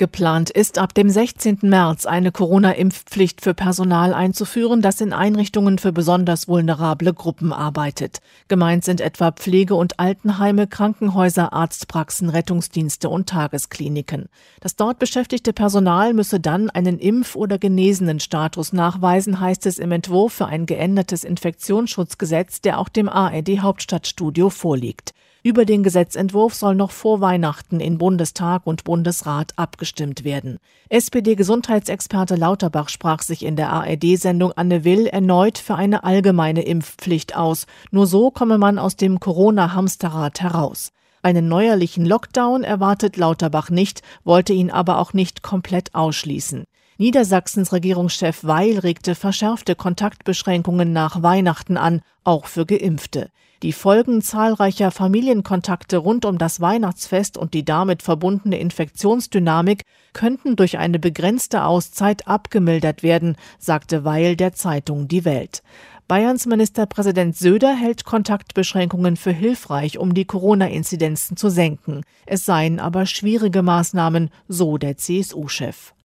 Geplant ist, ab dem 16. März eine Corona-Impfpflicht für Personal einzuführen, das in Einrichtungen für besonders vulnerable Gruppen arbeitet. Gemeint sind etwa Pflege- und Altenheime, Krankenhäuser, Arztpraxen, Rettungsdienste und Tageskliniken. Das dort beschäftigte Personal müsse dann einen Impf- oder Genesenen-Status nachweisen, heißt es im Entwurf für ein geändertes Infektionsschutzgesetz, der auch dem ARD-Hauptstadtstudio vorliegt. Über den Gesetzentwurf soll noch vor Weihnachten in Bundestag und Bundesrat abgestimmt werden. SPD-Gesundheitsexperte Lauterbach sprach sich in der ARD-Sendung Anne Will erneut für eine allgemeine Impfpflicht aus. Nur so komme man aus dem Corona-Hamsterrad heraus. Einen neuerlichen Lockdown erwartet Lauterbach nicht, wollte ihn aber auch nicht komplett ausschließen. Niedersachsens Regierungschef Weil regte verschärfte Kontaktbeschränkungen nach Weihnachten an, auch für Geimpfte. Die Folgen zahlreicher Familienkontakte rund um das Weihnachtsfest und die damit verbundene Infektionsdynamik könnten durch eine begrenzte Auszeit abgemildert werden, sagte Weil der Zeitung Die Welt. Bayerns Ministerpräsident Söder hält Kontaktbeschränkungen für hilfreich, um die Corona-Inzidenzen zu senken. Es seien aber schwierige Maßnahmen, so der CSU-Chef.